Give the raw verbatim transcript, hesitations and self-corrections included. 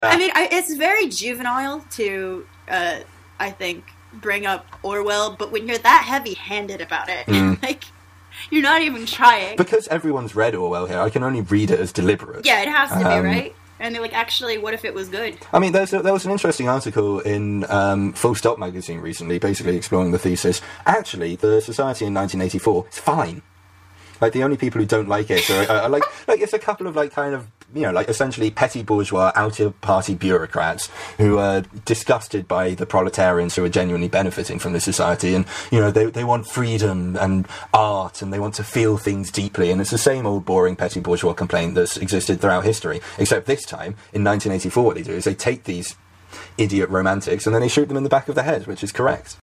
I mean, I, it's very juvenile to, uh, I think, bring up Orwell, but when you're that heavy-handed about it, mm. like, you're not even trying. Because everyone's read Orwell here, I can only read it as deliberate. Yeah, it has to um, be, right? And they're like, actually, what if it was good? I mean, there's a, there was an interesting article in um, Full Stop magazine recently, basically exploring the thesis. Actually, the society in nineteen eighty-four is fine. Like, the only people who don't like it are, are, are like, like, it's a couple of, like, kind of, you know, like, essentially petty bourgeois, outer-party bureaucrats who are disgusted by the proletarians who are genuinely benefiting from this society. And, you know, they they want freedom and art, and they want to feel things deeply. And it's the same old boring petty bourgeois complaint that's existed throughout history. Except this time, in nineteen eighty-four, what they do is they take these idiot romantics and then they shoot them in the back of the head, which is correct.